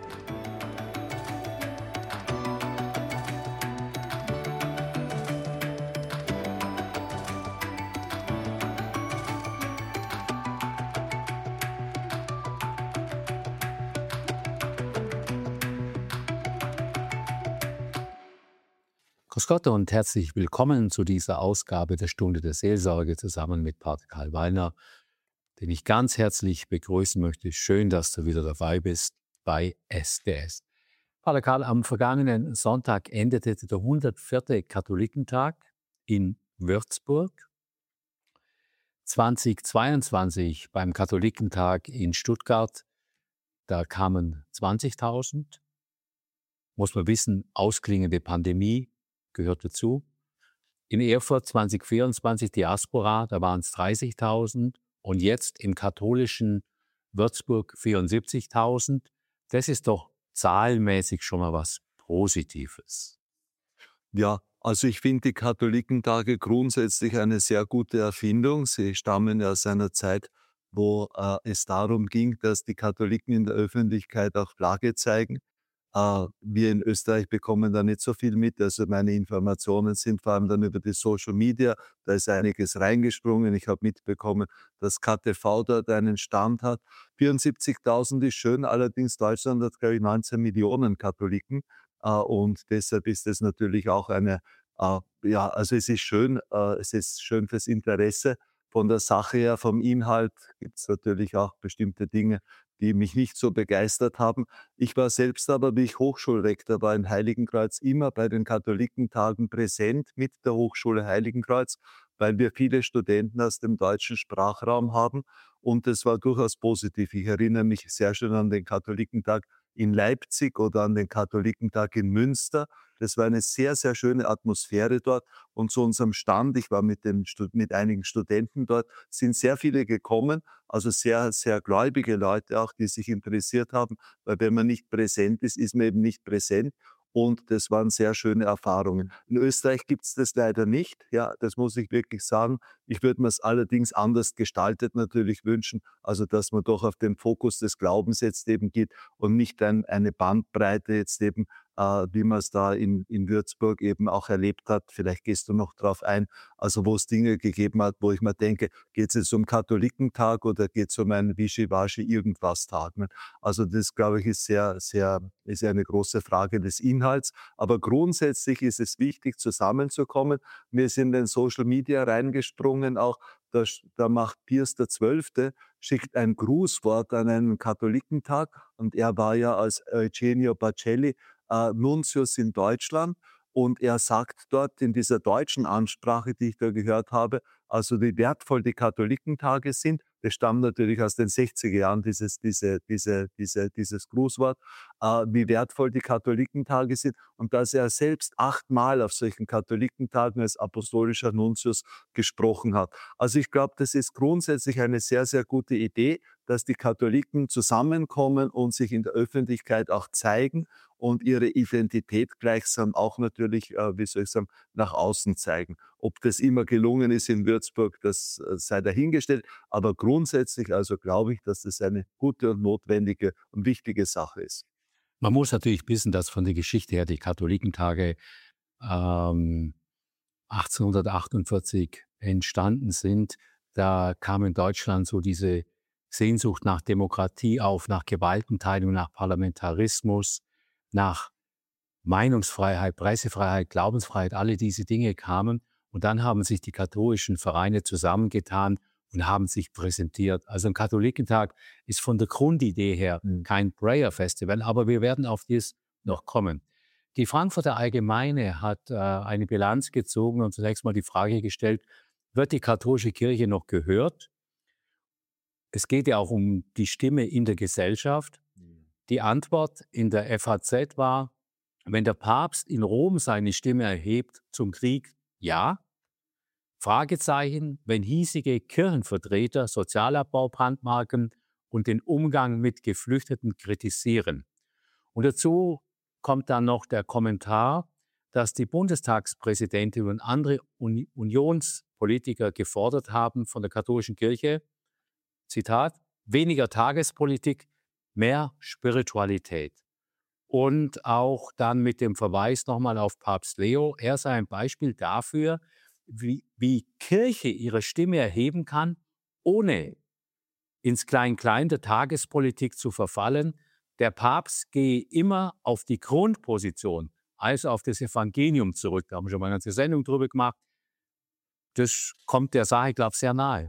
Grüß Gott und herzlich willkommen zu dieser Ausgabe der Stunde der Seelsorge zusammen mit Pater Karl Wallner, den ich ganz herzlich begrüßen möchte. Schön, dass du wieder dabei bist bei SDS. Pater Karl, am vergangenen Sonntag endete der 104. Katholikentag in Würzburg. 2022 beim Katholikentag in Stuttgart, da kamen 20.000. Muss man wissen, ausklingende Pandemie gehört dazu. In Erfurt 2024 Diaspora, da waren es 30.000 und jetzt im katholischen Würzburg 74.000. Das ist doch zahlenmäßig schon mal was Positives. Ja, also ich finde die Katholikentage grundsätzlich eine sehr gute Erfindung. Sie stammen ja aus einer Zeit, wo es darum ging, dass die Katholiken in der Öffentlichkeit auch Flagge zeigen. Wir in Österreich bekommen da nicht so viel mit. Also meine Informationen sind vor allem dann über die Social Media. Da ist einiges reingesprungen. Ich habe mitbekommen, dass KTV dort einen Stand hat. 74.000 ist schön, allerdings Deutschland hat, glaube ich, 19 Millionen Katholiken. Und deshalb ist es natürlich auch ja, also es ist schön fürs Interesse. Von der Sache her, vom Inhalt gibt es natürlich auch bestimmte Dinge, die mich nicht so begeistert haben. Ich war selbst aber, wie ich Hochschulrektor war in Heiligenkreuz, immer bei den Katholikentagen präsent mit der Hochschule Heiligenkreuz, weil wir viele Studenten aus dem deutschen Sprachraum haben. Und das war durchaus positiv. Ich erinnere mich sehr schön an den Katholikentag in Leipzig oder an den Katholikentag in Münster. Das war eine sehr, sehr schöne Atmosphäre dort. Und zu unserem Stand, ich war mit einigen Studenten dort, sind sehr viele gekommen, also sehr, sehr gläubige Leute auch, die sich interessiert haben, weil wenn man nicht präsent ist, ist man eben nicht präsent. Und das waren sehr schöne Erfahrungen. In Österreich gibt es das leider nicht, ja, das muss ich wirklich sagen. Ich würde mir es allerdings anders gestaltet natürlich wünschen, also dass man doch auf den Fokus des Glaubens jetzt eben geht und nicht eine Bandbreite jetzt eben, wie man es da in Würzburg eben auch erlebt hat. Vielleicht gehst du noch drauf ein, also wo es Dinge gegeben hat, wo ich mir denke, geht es jetzt um Katholikentag oder geht es um einen Wischiwaschi-Irgendwas-Tag? Ne? Also das, glaube ich, ist ist eine große Frage des Inhalts. Aber grundsätzlich ist es wichtig, zusammenzukommen. Mir ist in den Social Media reingesprungen auch, da macht Pius XII., schickt ein Grußwort an einen Katholikentag und er war ja als Eugenio Pacelli Nuntius in Deutschland und er sagt dort in dieser deutschen Ansprache, die ich da gehört habe, also wie wertvoll die Katholikentage sind. Das stammt natürlich aus den 60er Jahren, dieses Grußwort, wie wertvoll die Katholikentage sind und dass er selbst 8-mal auf solchen Katholikentagen als apostolischer Nuntius gesprochen hat. Also ich glaube, das ist grundsätzlich eine sehr, sehr gute Idee, dass die Katholiken zusammenkommen und sich in der Öffentlichkeit auch zeigen und ihre Identität gleichsam auch natürlich, nach außen zeigen. Ob das immer gelungen ist in Würzburg, das sei dahingestellt. Aber grundsätzlich also glaube ich, dass das eine gute und notwendige und wichtige Sache ist. Man muss natürlich wissen, dass von der Geschichte her die Katholikentage 1848 entstanden sind. Da kam in Deutschland so diese Sehnsucht nach Demokratie auf, nach Gewaltenteilung, nach Parlamentarismus, nach Meinungsfreiheit, Pressefreiheit, Glaubensfreiheit, alle diese Dinge kamen. Und dann haben sich die katholischen Vereine zusammengetan und haben sich präsentiert. Also ein Katholikentag ist von der Grundidee her kein Prayer Festival, aber wir werden auf dies noch kommen. Die Frankfurter Allgemeine hat eine Bilanz gezogen und zunächst mal die Frage gestellt, wird die katholische Kirche noch gehört? Es geht ja auch um die Stimme in der Gesellschaft. Die Antwort in der FAZ war, wenn der Papst in Rom seine Stimme erhebt zum Krieg, ja. Fragezeichen, wenn hiesige Kirchenvertreter Sozialabbau brandmarken und den Umgang mit Geflüchteten kritisieren. Und dazu kommt dann noch der Kommentar, dass die Bundestagspräsidentin und andere Unionspolitiker gefordert haben von der katholischen Kirche, Zitat, weniger Tagespolitik, mehr Spiritualität. und auch dann mit dem Verweis nochmal auf Papst Leo. Er sei ein Beispiel dafür, wie Kirche ihre Stimme erheben kann, ohne ins Klein-Klein der Tagespolitik zu verfallen. Der Papst gehe immer auf die Grundposition, also auf das Evangelium zurück. Da haben wir schon mal eine ganze Sendung drüber gemacht. Das kommt der Sache, glaube ich, sehr nahe.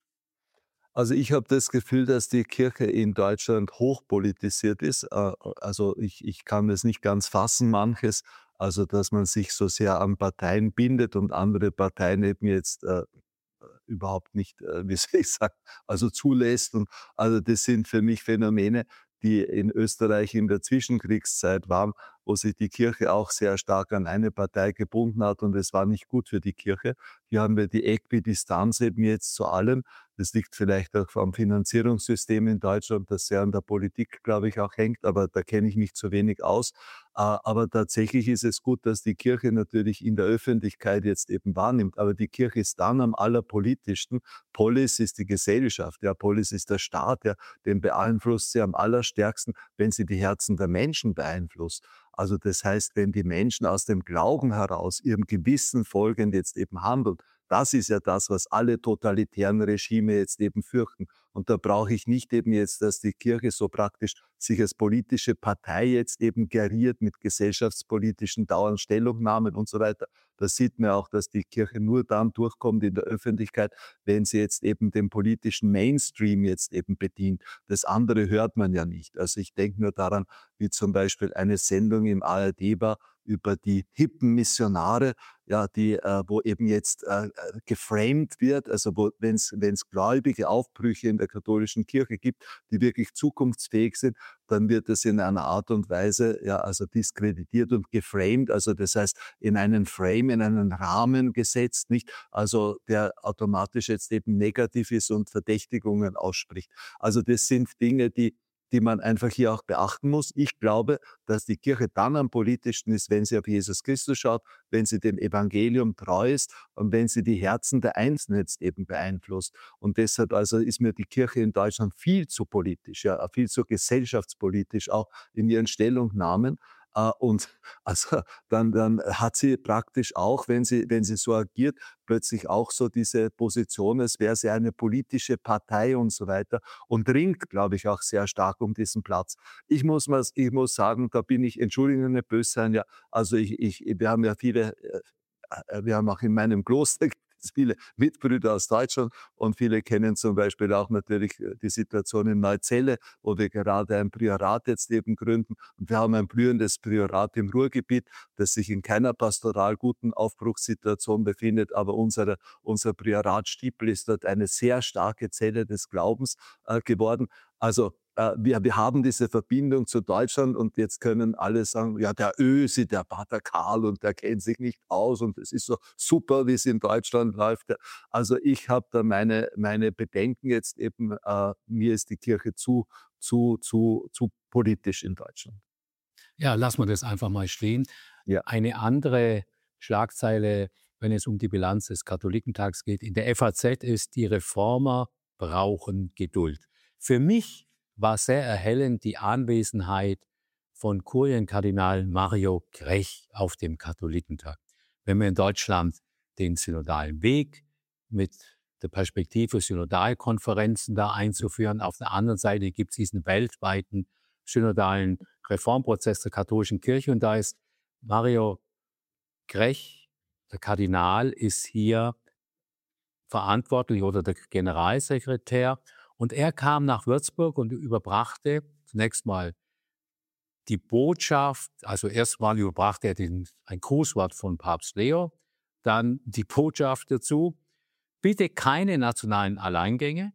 Also ich habe das Gefühl, dass die Kirche in Deutschland hochpolitisiert ist. Also ich kann es nicht ganz fassen, manches. Also dass man sich so sehr an Parteien bindet und andere Parteien eben jetzt überhaupt nicht, wie soll ich sagen, also zulässt. Und also das sind für mich Phänomene, die in Österreich in der Zwischenkriegszeit waren, wo sich die Kirche auch sehr stark an eine Partei gebunden hat und es war nicht gut für die Kirche. Hier haben wir die Äquidistanz eben jetzt zu allem. Das liegt vielleicht auch am Finanzierungssystem in Deutschland, das sehr an der Politik, glaube ich, auch hängt, aber da kenne ich mich zu wenig aus. Aber tatsächlich ist es gut, dass die Kirche natürlich in der Öffentlichkeit jetzt eben wahrnimmt. Aber die Kirche ist dann am allerpolitischsten. Polis ist die Gesellschaft, ja, Polis ist der Staat, ja, den beeinflusst sie am allerstärksten, wenn sie die Herzen der Menschen beeinflusst. Also das heißt, wenn die Menschen aus dem Glauben heraus ihrem Gewissen folgend jetzt eben handeln, das ist ja das, was alle totalitären Regime jetzt eben fürchten. Und da brauche ich nicht eben jetzt, dass die Kirche so praktisch sich als politische Partei jetzt eben geriert mit gesellschaftspolitischen dauernden Stellungnahmen und so weiter. Da sieht man auch, dass die Kirche nur dann durchkommt in der Öffentlichkeit, wenn sie jetzt eben den politischen Mainstream jetzt eben bedient. Das andere hört man ja nicht. Also ich denke nur daran, wie zum Beispiel eine Sendung im ARD war über die hippen Missionare, ja, die, wo eben jetzt geframed wird, also wenn es gläubige Aufbrüche in der katholischen Kirche gibt, die wirklich zukunftsfähig sind, dann wird das in einer Art und Weise, ja, also diskreditiert und geframed, also das heißt in einen Frame, in einen Rahmen gesetzt, nicht, also der automatisch jetzt eben negativ ist und Verdächtigungen ausspricht. Also das sind Dinge, die man einfach hier auch beachten muss. Ich glaube, dass die Kirche dann am politischsten ist, wenn sie auf Jesus Christus schaut, wenn sie dem Evangelium treu ist und wenn sie die Herzen der Einzelnen jetzt eben beeinflusst. Und deshalb also ist mir die Kirche in Deutschland viel zu politisch, ja, viel zu gesellschaftspolitisch, auch in ihren Stellungnahmen. Und also dann hat sie praktisch auch, wenn sie so agiert, plötzlich auch so diese Position, als wäre sie eine politische Partei und so weiter und ringt, glaube ich, auch sehr stark um diesen Platz. Ich muss sagen, da bin ich, Entschuldigung, nicht böse sein, ja, also wir haben ja viele, wir haben auch in meinem Kloster gibt es viele Mitbrüder aus Deutschland und viele kennen zum Beispiel auch natürlich die Situation in Neuzelle, wo wir gerade ein Priorat jetzt eben gründen. Und wir haben ein blühendes Priorat im Ruhrgebiet, das sich in keiner pastoral guten Aufbruchssituation befindet, aber unser Priorat Stiepel ist dort eine sehr starke Zelle des Glaubens geworden. Also wir haben diese Verbindung zu Deutschland und jetzt können alle sagen, ja, der Ösi, der Pater Karl und der kennt sich nicht aus und es ist so super, wie es in Deutschland läuft. Also ich habe da meine Bedenken jetzt eben, mir ist die Kirche zu politisch in Deutschland. Ja, lassen wir das einfach mal stehen. Ja. Eine andere Schlagzeile, wenn es um die Bilanz des Katholikentags geht, in der FAZ ist, die Reformer brauchen Geduld. Für mich war sehr erhellend die Anwesenheit von Kurienkardinal Mario Grech auf dem Katholikentag. Wenn wir in Deutschland den synodalen Weg mit der Perspektive Synodalkonferenzen da einzuführen, auf der anderen Seite gibt es diesen weltweiten synodalen Reformprozess der katholischen Kirche und da ist Mario Grech, der Kardinal, ist hier verantwortlich oder der Generalsekretär und er kam nach Würzburg und überbrachte zunächst mal die Botschaft, also erstmal überbrachte er ein Grußwort von Papst Leo, dann die Botschaft dazu, bitte keine nationalen Alleingänge,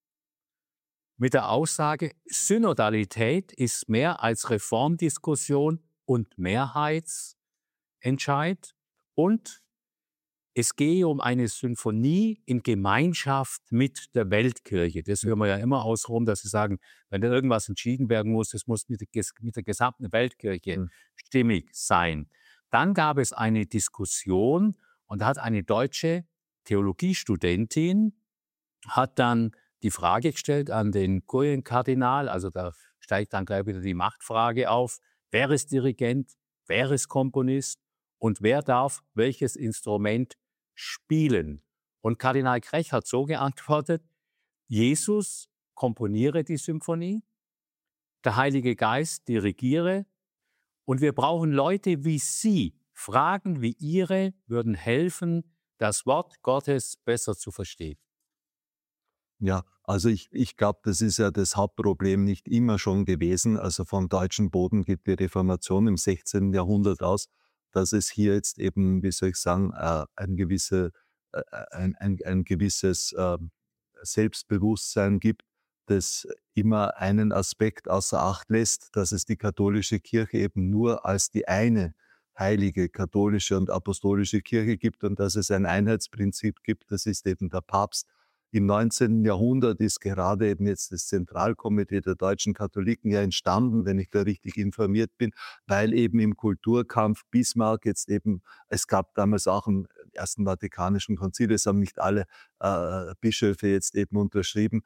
mit der Aussage, Synodalität ist mehr als Reformdiskussion und Mehrheitsentscheid und es gehe um eine Symphonie in Gemeinschaft mit der Weltkirche. Das hören wir ja immer aus Rom, dass sie sagen, wenn da irgendwas entschieden werden muss, das muss mit der gesamten Weltkirche stimmig sein. Dann gab es eine Diskussion und da hat eine deutsche Theologiestudentin hat dann die Frage gestellt an den Kurienkardinal, also da steigt dann gleich wieder die Machtfrage auf, wer ist Dirigent, wer ist Komponist und wer darf welches Instrument spielen. Und Kardinal Krech hat so geantwortet: Jesus komponiere die Symphonie, der Heilige Geist dirigiere, und wir brauchen Leute wie Sie. Fragen wie Ihre würden helfen, das Wort Gottes besser zu verstehen. Ja, also ich glaube, das ist ja das Hauptproblem nicht immer schon gewesen. Also vom deutschen Boden geht die Reformation im 16. Jahrhundert aus, dass es hier jetzt eben, wie soll ich sagen, ein gewisses Selbstbewusstsein gibt, das immer einen Aspekt außer Acht lässt, dass es die katholische Kirche eben nur als die eine heilige katholische und apostolische Kirche gibt und dass es ein Einheitsprinzip gibt, das ist eben der Papst. Im 19. Jahrhundert ist gerade eben jetzt das Zentralkomitee der deutschen Katholiken ja entstanden, wenn ich da richtig informiert bin, weil eben im Kulturkampf Bismarck jetzt eben, es gab damals auch im Ersten Vatikanischen Konzil, es haben nicht alle Bischöfe jetzt eben unterschrieben,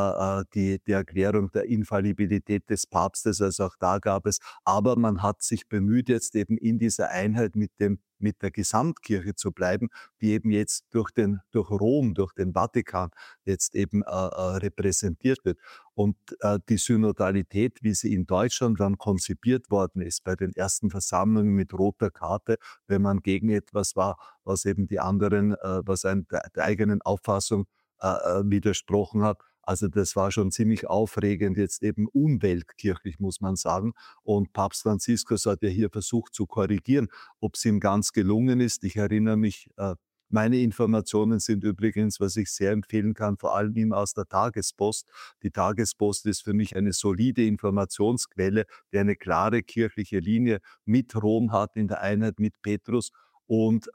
die Erklärung der Infallibilität des Papstes, also auch da gab es, aber man hat sich bemüht, jetzt eben in dieser Einheit mit der Gesamtkirche zu bleiben, die eben jetzt durch Rom, durch den Vatikan jetzt eben repräsentiert wird. Und die Synodalität, wie sie in Deutschland dann konzipiert worden ist, bei den ersten Versammlungen mit roter Karte, wenn man gegen etwas war, was eben die anderen, der eigenen Auffassung widersprochen hat. Also das war schon ziemlich aufregend, jetzt eben unweltkirchlich, muss man sagen. Und Papst Franziskus hat ja hier versucht zu korrigieren, ob es ihm ganz gelungen ist. Ich erinnere mich, meine Informationen sind übrigens, was ich sehr empfehlen kann, vor allem immer aus der Tagespost. Die Tagespost ist für mich eine solide Informationsquelle, die eine klare kirchliche Linie mit Rom hat, in der Einheit mit Petrus. Und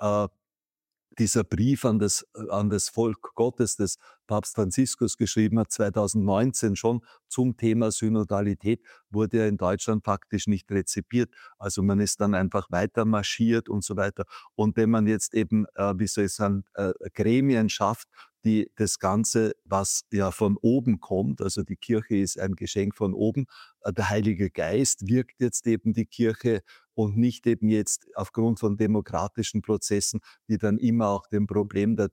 dieser Brief an das Volk Gottes, das Papst Franziskus geschrieben hat, 2019 schon zum Thema Synodalität, wurde ja in Deutschland faktisch nicht rezipiert. Also man ist dann einfach weiter marschiert und so weiter. Und wenn man jetzt eben, wie soll ich sagen, Gremien schafft, die das Ganze, was ja von oben kommt, also die Kirche ist ein Geschenk von oben, der Heilige Geist wirkt jetzt eben die Kirche und nicht eben jetzt aufgrund von demokratischen Prozessen, die dann immer auch dem Problem der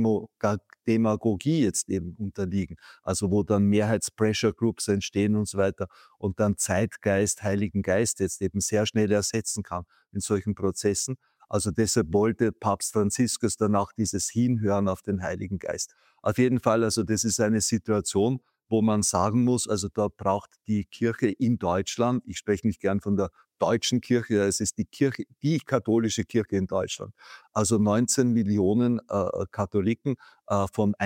Demagogie jetzt eben unterliegen. Also wo dann Mehrheits-Pressure-Groups entstehen und so weiter und dann Zeitgeist, Heiligen Geist jetzt eben sehr schnell ersetzen kann in solchen Prozessen. Also deshalb wollte Papst Franziskus dann auch dieses Hinhören auf den Heiligen Geist. Auf jeden Fall, also das ist eine Situation, wo man sagen muss, also da braucht die Kirche in Deutschland, ich spreche nicht gern von der deutschen Kirche, es ist die Kirche, die katholische Kirche in Deutschland. Also 19 Millionen Katholiken von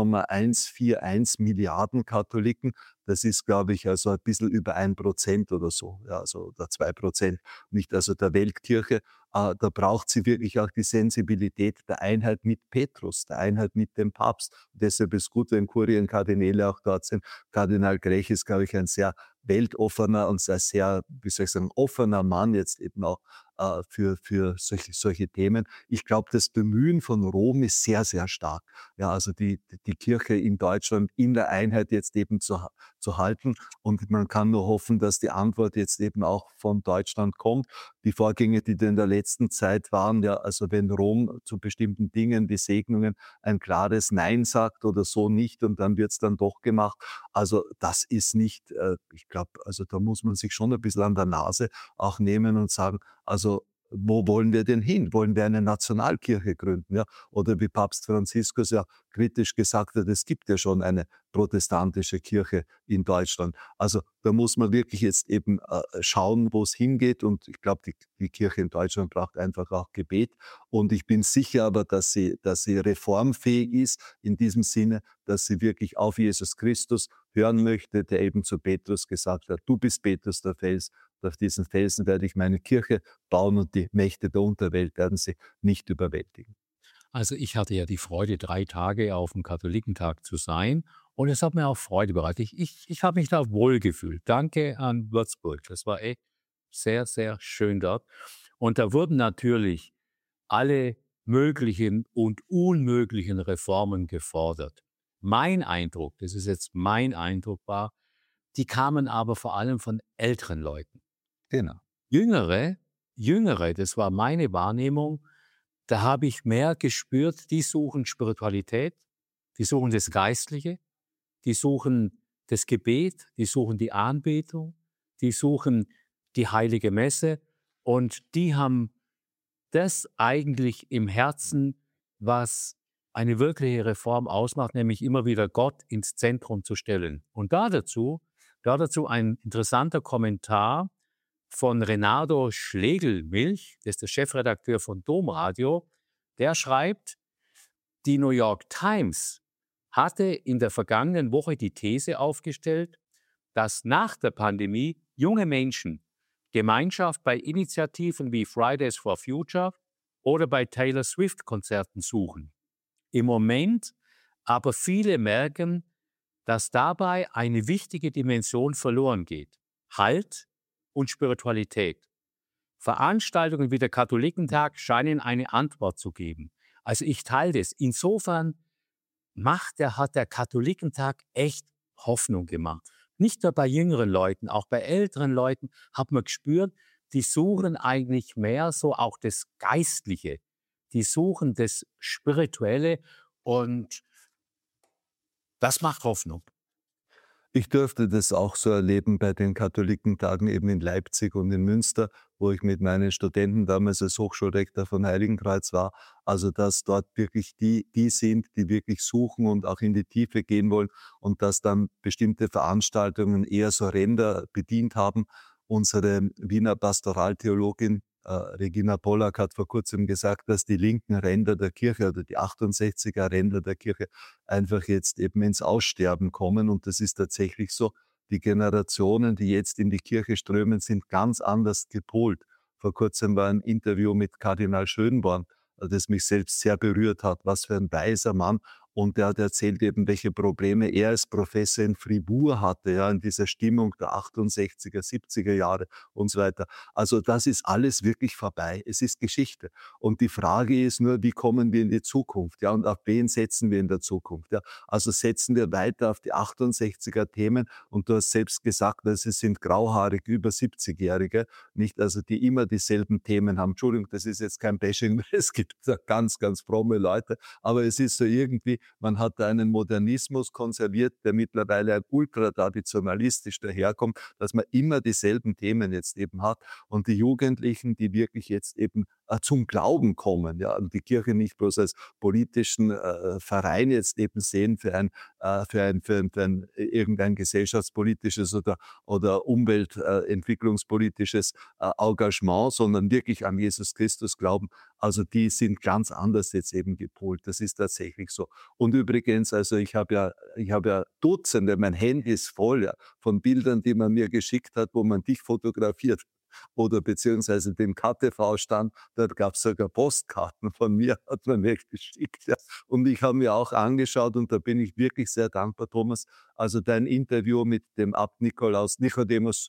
1,141 Milliarden Katholiken. Das ist, glaube ich, also ein bisschen über 1% oder so, ja, also oder 2%, nicht also der Weltkirche. Da braucht sie wirklich auch die Sensibilität der Einheit mit Petrus, der Einheit mit dem Papst. Und deshalb ist gut, wenn Kurienkardinäle auch dort sind. Kardinal Grech ist, glaube ich, ein sehr weltoffener und sehr, wie soll ich sagen, offener Mann jetzt eben auch für solche Themen. Ich glaube, das Bemühen von Rom ist sehr, sehr stark. Ja, also die Kirche in Deutschland in der Einheit jetzt eben zu halten. Und man kann nur hoffen, dass die Antwort jetzt eben auch von Deutschland kommt. Die Vorgänge, die da in der letzten Zeit waren, ja, also wenn Rom zu bestimmten Dingen, wie Segnungen, ein klares Nein sagt oder so nicht und dann wird's dann doch gemacht. Also das ist nicht, ich glaube, also da muss man sich schon ein bisschen an der Nase auch nehmen und sagen, also wo wollen wir denn hin? Wollen wir eine Nationalkirche gründen? Ja? Oder wie Papst Franziskus ja kritisch gesagt hat, es gibt ja schon eine protestantische Kirche in Deutschland. Also da muss man wirklich jetzt eben schauen, wo es hingeht. Und ich glaube, die Kirche in Deutschland braucht einfach auch Gebet. Und ich bin sicher aber, dass sie reformfähig ist in diesem Sinne, dass sie wirklich auf Jesus Christus hören möchte, der eben zu Petrus gesagt hat, du bist Petrus der Fels, und auf diesen Felsen werde ich meine Kirche bauen und die Mächte der Unterwelt werden sie nicht überwältigen. Also ich hatte ja die Freude, 3 Tage auf dem Katholikentag zu sein, und es hat mir auch Freude bereitet. Ich habe mich da wohlgefühlt. Danke an Würzburg. Das war echt sehr, sehr schön dort. Und da wurden natürlich alle möglichen und unmöglichen Reformen gefordert. Mein Eindruck, das ist jetzt mein Eindruck, war, die kamen aber vor allem von älteren Leuten. Genau. Jüngere, das war meine Wahrnehmung, da habe ich mehr gespürt, die suchen Spiritualität, die suchen das Geistliche, die suchen das Gebet, die suchen die Anbetung, die suchen die heilige Messe und die haben das eigentlich im Herzen, was eine wirkliche Reform ausmacht, nämlich immer wieder Gott ins Zentrum zu stellen. Und da dazu ein interessanter Kommentar von Renato Schlegelmilch, das ist der Chefredakteur von Domradio. Der schreibt, die New York Times hatte in der vergangenen Woche die These aufgestellt, dass nach der Pandemie junge Menschen Gemeinschaft bei Initiativen wie Fridays for Future oder bei Taylor Swift-Konzerten suchen. Im Moment aber viele merken, dass dabei eine wichtige Dimension verloren geht. Halt und Spiritualität. Veranstaltungen wie der Katholikentag scheinen eine Antwort zu geben. Also ich teile das. Insofern hat der Katholikentag echt Hoffnung gemacht. Nicht nur bei jüngeren Leuten, auch bei älteren Leuten hat man gespürt, die suchen eigentlich mehr so auch das Geistliche. Die suchen das Spirituelle und das macht Hoffnung. Ich durfte das auch so erleben bei den Katholikentagen eben in Leipzig und in Münster, wo ich mit meinen Studenten damals als Hochschulrektor von Heiligenkreuz war. Also dass dort wirklich die sind, die wirklich suchen und auch in die Tiefe gehen wollen und dass dann bestimmte Veranstaltungen eher so Ränder bedient haben. Unsere Wiener Pastoraltheologin Regina Pollack hat vor kurzem gesagt, dass die linken Ränder der Kirche oder die 68er Ränder der Kirche einfach jetzt eben ins Aussterben kommen. Und das ist tatsächlich so. Die Generationen, die jetzt in die Kirche strömen, sind ganz anders gepolt. Vor kurzem war ein Interview mit Kardinal Schönborn, das mich selbst sehr berührt hat. Was für ein weiser Mann. Und der hat erzählt eben, welche Probleme er als Professor in Fribourg hatte, ja, in dieser Stimmung der 68er, 70er Jahre und so weiter. Also das ist alles wirklich vorbei. Es ist Geschichte. Und die Frage ist nur, wie kommen wir in die Zukunft? Ja, und auf wen setzen wir in der Zukunft? Ja, also setzen wir weiter auf die 68er Themen. Und du hast selbst gesagt, dass es sind grauhaarige, über 70-Jährige, nicht, also die immer dieselben Themen haben. Entschuldigung, das ist jetzt kein Bashing, es gibt da ganz, ganz fromme Leute. Aber es ist so irgendwie, man hat da einen Modernismus konserviert, der mittlerweile ein ultratraditionalistisch daherkommt, dass man immer dieselben Themen jetzt eben hat. Und die Jugendlichen, die wirklich jetzt eben zum Glauben kommen, ja, und die Kirche nicht bloß als politischen Verein jetzt eben sehen für ein irgendein gesellschaftspolitisches oder umweltentwicklungspolitisches Engagement, sondern wirklich an Jesus Christus glauben. Also die sind ganz anders jetzt eben gepolt. Das ist tatsächlich so. Und übrigens, also ich habe ja Dutzende, mein Handy ist voll, ja, von Bildern, die man mir geschickt hat, wo man dich fotografiert oder beziehungsweise den KTV-Stand, dort gab es sogar Postkarten von mir, hat man mir geschickt. Ja. Und ich habe mir auch angeschaut und da bin ich wirklich sehr dankbar, Thomas, also dein Interview mit dem Abt Nicodemus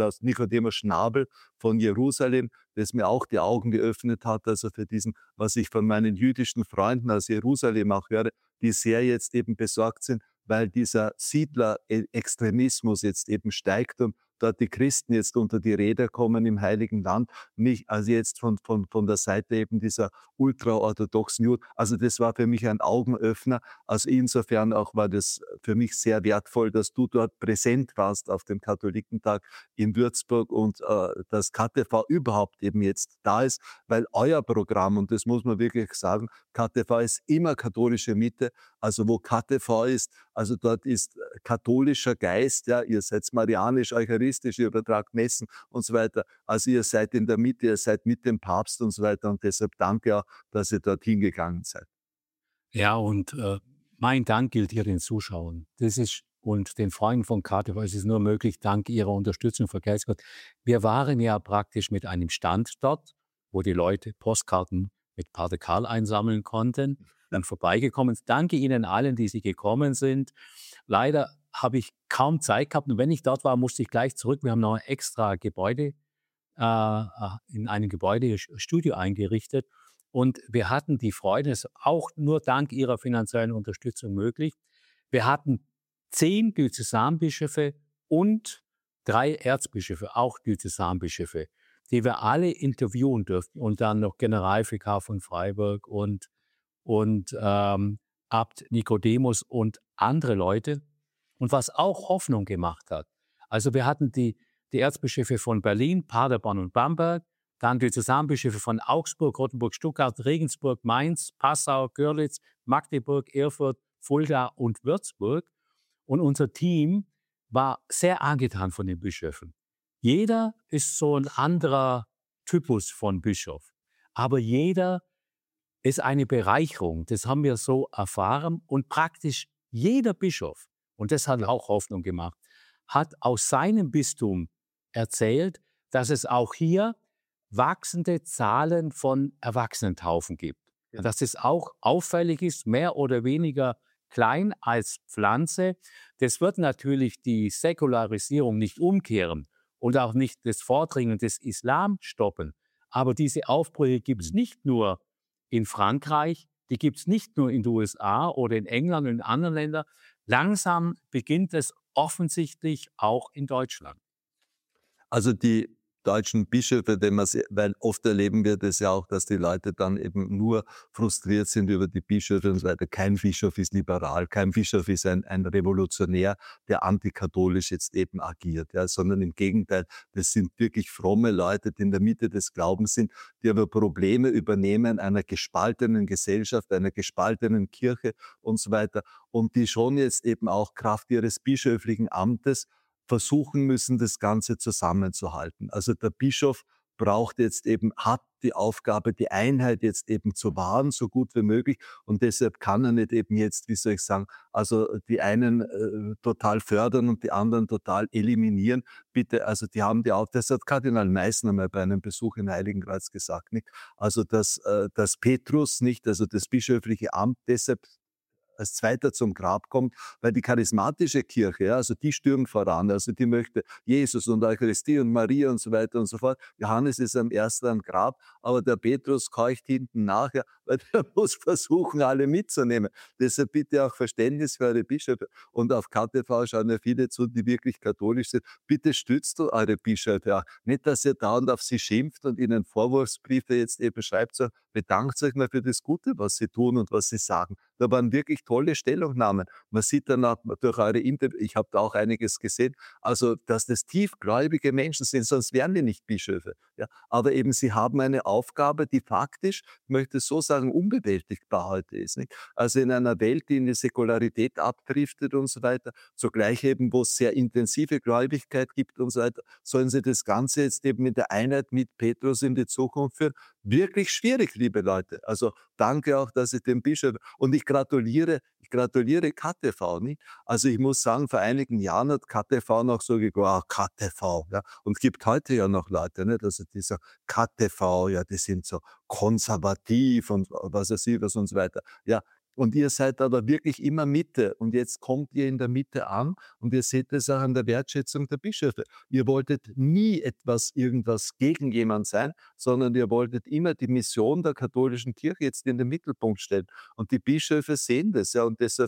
Schnabel von Jerusalem, das mir auch die Augen geöffnet hat, also für diesen, was ich von meinen jüdischen Freunden aus Jerusalem auch höre, die sehr jetzt eben besorgt sind, weil dieser Siedler-Extremismus jetzt eben steigt und dort die Christen jetzt unter die Räder kommen im Heiligen Land, nicht, also jetzt von der Seite eben dieser ultraorthodoxen Juden. Also das war für mich ein Augenöffner. Also insofern auch war das für mich sehr wertvoll, dass du dort präsent warst auf dem Katholikentag in Würzburg und dass KTV überhaupt eben jetzt da ist, weil euer Programm, und das muss man wirklich sagen, KTV ist immer katholische Mitte, also wo KTV ist, also dort ist katholischer Geist, ja, ihr seid marianisch, eucharistisch, ihr übertragt Messen und so weiter. Also ihr seid in der Mitte, ihr seid mit dem Papst und so weiter und deshalb danke auch, dass ihr dorthin gegangen seid. Ja, und mein Dank gilt hier den Zuschauern. Und den Freunden von KTV. Es ist nur möglich, dank ihrer Unterstützung für Geistgott. Wir waren ja praktisch mit einem Stand dort, wo die Leute Postkarten mit Pater Karl einsammeln konnten, dann vorbeigekommen sind. Danke Ihnen allen, die Sie gekommen sind. Leider habe ich kaum Zeit gehabt und wenn ich dort war, musste ich gleich zurück. Wir haben noch ein extra Gebäude, in einem Gebäudestudio eingerichtet. Und wir hatten die Freude, das ist auch nur dank ihrer finanziellen Unterstützung möglich. Wir hatten 10 Diözesanbischöfe und 3 Erzbischöfe, auch Diözesanbischöfe. die wir alle interviewen durften und dann noch Generalvikar von Freiburg und Abt Nikodemus und andere Leute. Und was auch Hoffnung gemacht hat. Also wir hatten die Erzbischöfe von Berlin, Paderborn und Bamberg, dann die Zusammenbischöfe von Augsburg, Rottenburg, Stuttgart, Regensburg, Mainz, Passau, Görlitz, Magdeburg, Erfurt, Fulda und Würzburg. Und unser Team war sehr angetan von den Bischöfen. Jeder ist so ein anderer Typus von Bischof, aber jeder ist eine Bereicherung. Das haben wir so erfahren. Und praktisch jeder Bischof, und das hat auch Hoffnung gemacht, hat aus seinem Bistum erzählt, dass es auch hier wachsende Zahlen von Erwachsenentaufen gibt. Ja. Dass es auch auffällig ist, mehr oder weniger klein als Pflanze. Das wird natürlich die Säkularisierung nicht umkehren und auch nicht das Vordringen des Islam stoppen. Aber diese Aufbrüche gibt es nicht nur in Frankreich, die gibt es nicht nur in den USA oder in England und in anderen Ländern. Langsam beginnt es offensichtlich auch in Deutschland. Also die deutschen Bischöfe, weil oft erleben wir das ja auch, dass die Leute dann eben nur frustriert sind über die Bischöfe und so weiter. Kein Bischof ist liberal, kein Bischof ist ein Revolutionär, der antikatholisch jetzt eben agiert, ja, sondern im Gegenteil, das sind wirklich fromme Leute, die in der Mitte des Glaubens sind, die aber Probleme übernehmen einer gespaltenen Gesellschaft, einer gespaltenen Kirche und so weiter und die schon jetzt eben auch Kraft ihres bischöflichen Amtes versuchen müssen, das Ganze zusammenzuhalten. Also der Bischof hat die Aufgabe, die Einheit jetzt eben zu wahren, so gut wie möglich. Und deshalb kann er nicht eben jetzt, wie soll ich sagen, also die einen total fördern und die anderen total eliminieren. Bitte, also die haben das hat Kardinal Meissner mal bei einem Besuch in Heiligenkreuz gesagt, nicht? Also dass Petrus nicht, also das bischöfliche Amt deshalb als Zweiter zum Grab kommt, weil die charismatische Kirche, ja, also die stürmt voran, also die möchte Jesus und Eucharistie und Maria und so weiter und so fort. Johannes ist am ersten am Grab, aber der Petrus keucht hinten nachher, weil der muss versuchen, alle mitzunehmen. Deshalb bitte auch Verständnis für eure Bischöfe. Und auf KTV schauen ja viele zu, die wirklich katholisch sind. Bitte stützt du eure Bischöfe auch. Nicht, dass ihr dauernd auf sie schimpft und ihnen Vorwurfsbriefe jetzt eben schreibt, so bedankt euch mal für das Gute, was sie tun und was sie sagen. Da waren wirklich tolle Stellungnahmen. Man sieht dann auch durch eure Interviews, ich habe da auch einiges gesehen, also dass das tiefgläubige Menschen sind, sonst wären die nicht Bischöfe. Ja? Aber eben sie haben eine Aufgabe, die faktisch, ich möchte es so sagen, unbewältigbar heute ist. Nicht? Also in einer Welt, die in die Säkularität abdriftet und so weiter, zugleich eben, wo es sehr intensive Gläubigkeit gibt und so weiter, sollen sie das Ganze jetzt eben mit der Einheit mit Petrus in die Zukunft führen. Wirklich schwierig, liebe Leute. Also danke auch, dass ich dem Bischof und ich gratuliere KTV, nicht? Also ich muss sagen, vor einigen Jahren hat KTV noch so geglaubt, KTV, ja. Und es gibt heute ja noch Leute, nicht? Also die sagen, KTV, ja, die sind so konservativ und was weiß ich was und so weiter. Ja. Und ihr seid aber wirklich immer Mitte. Und jetzt kommt ihr in der Mitte an und ihr seht es auch an der Wertschätzung der Bischöfe. Ihr wolltet nie irgendwas gegen jemand sein, sondern ihr wolltet immer die Mission der katholischen Kirche jetzt in den Mittelpunkt stellen. Und die Bischöfe sehen das, ja, und deshalb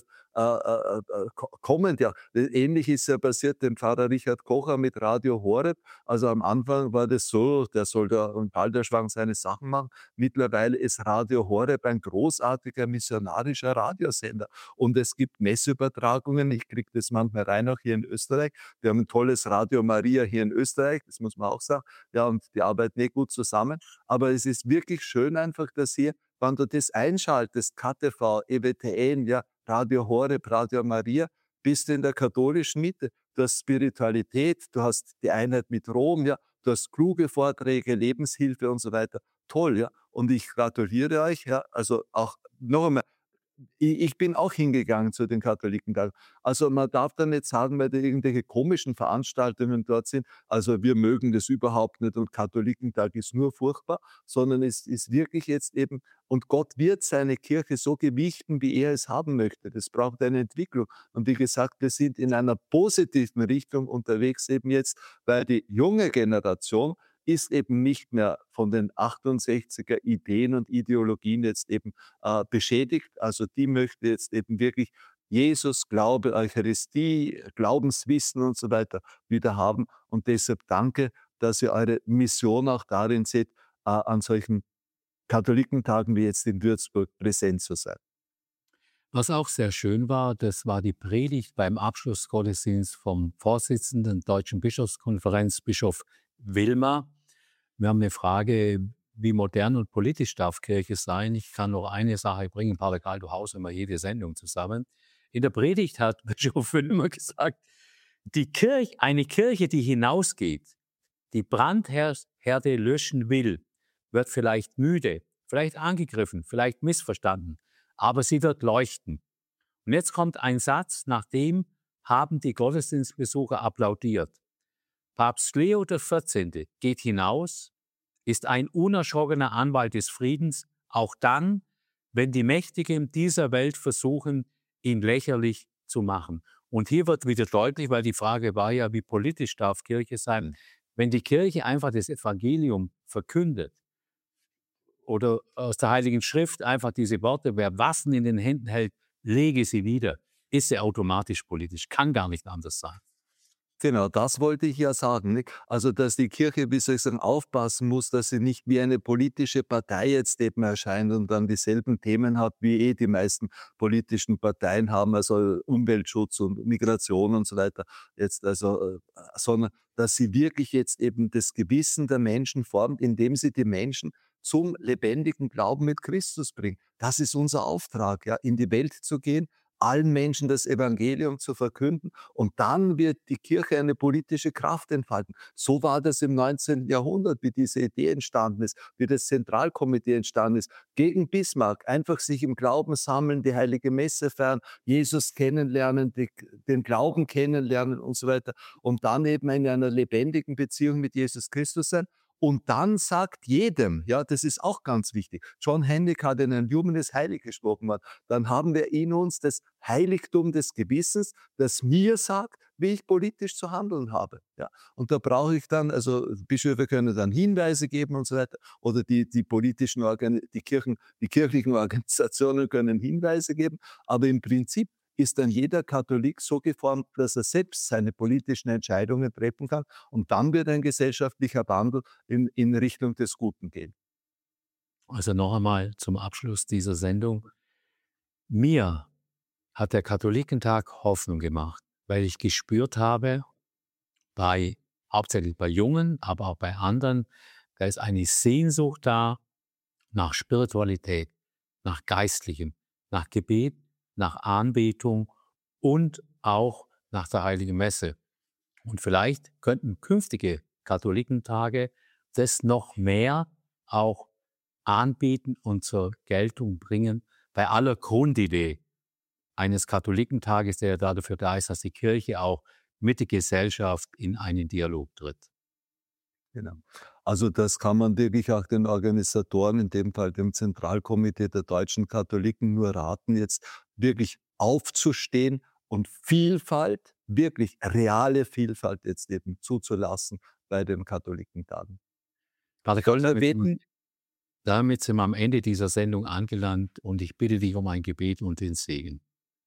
kommen ja. Ähnlich ist ja passiert dem Pfarrer Richard Kocher mit Radio Horeb. Also am Anfang war das so, der soll da im Balderschwang seine Sachen machen. Mittlerweile ist Radio Horeb ein großartiger missionarischer Radiosender. Und es gibt Messübertragungen. Ich kriege das manchmal rein, auch hier in Österreich. Wir haben ein tolles Radio Maria hier in Österreich, das muss man auch sagen. Ja, und die arbeiten nicht gut zusammen. Aber es ist wirklich schön einfach, dass hier, wenn du das einschaltest, KTV, EWTN, ja, Radio Horeb, Radio Maria, bist du in der katholischen Mitte. Du hast Spiritualität, du hast die Einheit mit Rom, ja, du hast kluge Vorträge, Lebenshilfe und so weiter. Toll, ja. Und ich gratuliere euch, ja. Also auch noch einmal, ich bin auch hingegangen zu den Katholikentagen. Also man darf da nicht sagen, weil da irgendwelche komischen Veranstaltungen dort sind, also wir mögen das überhaupt nicht und Katholikentag ist nur furchtbar, sondern es ist wirklich jetzt eben, und Gott wird seine Kirche so gewichten, wie er es haben möchte. Das braucht eine Entwicklung. Und wie gesagt, wir sind in einer positiven Richtung unterwegs eben jetzt, weil die junge Generation ist eben nicht mehr von den 68er Ideen und Ideologien jetzt eben beschädigt. Also die möchte jetzt eben wirklich Jesus, Glaube, Eucharistie, Glaubenswissen und so weiter wieder haben. Und deshalb danke, dass ihr eure Mission auch darin seht, an solchen Katholikentagen wie jetzt in Würzburg präsent zu sein. Was auch sehr schön war, das war die Predigt beim Abschlussgottesdienst vom Vorsitzenden der Deutschen Bischofskonferenz, Bischof Wilmer. Wir haben eine Frage, wie modern und politisch darf Kirche sein? Ich kann noch eine Sache bringen, Pater Karl, du haust immer jede Sendung zusammen. In der Predigt hat Bischof Wilmer gesagt, eine Kirche, die hinausgeht, die Brandherde löschen will, wird vielleicht müde, vielleicht angegriffen, vielleicht missverstanden, aber sie wird leuchten. Und jetzt kommt ein Satz, nach dem haben die Gottesdienstbesucher applaudiert. Papst Leo XIV. Geht hinaus, ist ein unerschrockener Anwalt des Friedens, auch dann, wenn die Mächtigen dieser Welt versuchen, ihn lächerlich zu machen. Und hier wird wieder deutlich, weil die Frage war ja, wie politisch darf Kirche sein? Wenn die Kirche einfach das Evangelium verkündet oder aus der Heiligen Schrift einfach diese Worte, wer Waffen in den Händen hält, lege sie nieder, ist sie automatisch politisch. Kann gar nicht anders sein. Genau, das wollte ich ja sagen. Nicht? Also, dass die Kirche, wie soll ich sagen, aufpassen muss, dass sie nicht wie eine politische Partei jetzt eben erscheint und dann dieselben Themen hat, wie die meisten politischen Parteien haben, also Umweltschutz und Migration und so weiter. Jetzt also, sondern dass sie wirklich jetzt eben das Gewissen der Menschen formt, indem sie die Menschen zum lebendigen Glauben mit Christus bringt. Das ist unser Auftrag, ja, in die Welt zu gehen, allen Menschen das Evangelium zu verkünden und dann wird die Kirche eine politische Kraft entfalten. So war das im 19. Jahrhundert, wie diese Idee entstanden ist, wie das Zentralkomitee entstanden ist, gegen Bismarck, einfach sich im Glauben sammeln, die Heilige Messe feiern, Jesus kennenlernen, den Glauben kennenlernen und so weiter und dann eben in einer lebendigen Beziehung mit Jesus Christus sein. Und dann sagt jedem, ja, das ist auch ganz wichtig. John Hennick hat in einem Humanis Heilig gesprochen, dann haben wir in uns das Heiligtum des Gewissens, das mir sagt, wie ich politisch zu handeln habe. Ja. Und da brauche ich dann, also Bischöfe können dann Hinweise geben und so weiter, oder die kirchlichen Organisationen können Hinweise geben, aber im Prinzip ist dann jeder Katholik so geformt, dass er selbst seine politischen Entscheidungen treffen kann und dann wird ein gesellschaftlicher Wandel in Richtung des Guten gehen. Also noch einmal zum Abschluss dieser Sendung. Mir hat der Katholikentag Hoffnung gemacht, weil ich gespürt habe, hauptsächlich bei Jungen, aber auch bei anderen, da ist eine Sehnsucht da nach Spiritualität, nach Geistlichem, nach Gebet, nach Anbetung und auch nach der Heiligen Messe. Und vielleicht könnten künftige Katholikentage das noch mehr auch anbieten und zur Geltung bringen, bei aller Grundidee eines Katholikentages, der ja dafür da ist, dass die Kirche auch mit der Gesellschaft in einen Dialog tritt. Genau. Also das kann man wirklich auch den Organisatoren, in dem Fall dem Zentralkomitee der deutschen Katholiken, nur raten, jetzt wirklich aufzustehen und Vielfalt, wirklich reale Vielfalt jetzt eben zuzulassen bei den Katholikentagen. Pater Karl, damit sind wir am Ende dieser Sendung angelangt und ich bitte dich um ein Gebet und den Segen.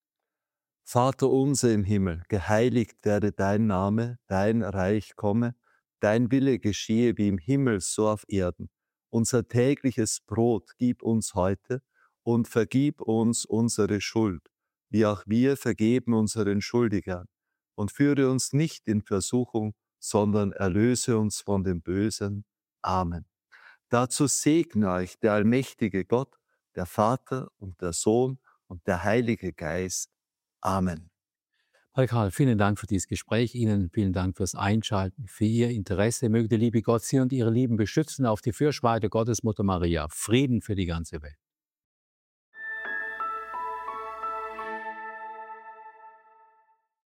Vater unser im Himmel, geheiligt werde dein Name, dein Reich komme, dein Wille geschehe wie im Himmel, so auf Erden. Unser tägliches Brot gib uns heute und vergib uns unsere Schuld, wie auch wir vergeben unseren Schuldigern. Und führe uns nicht in Versuchung, sondern erlöse uns von dem Bösen. Amen. Dazu segne euch der allmächtige Gott, der Vater und der Sohn und der Heilige Geist. Amen. Pater Karl, vielen Dank für dieses Gespräch. Ihnen vielen Dank fürs Einschalten, für Ihr Interesse. Möge der liebe Gott Sie und Ihre Lieben beschützen auf die Fürsorge der Gottesmutter Maria. Frieden für die ganze Welt.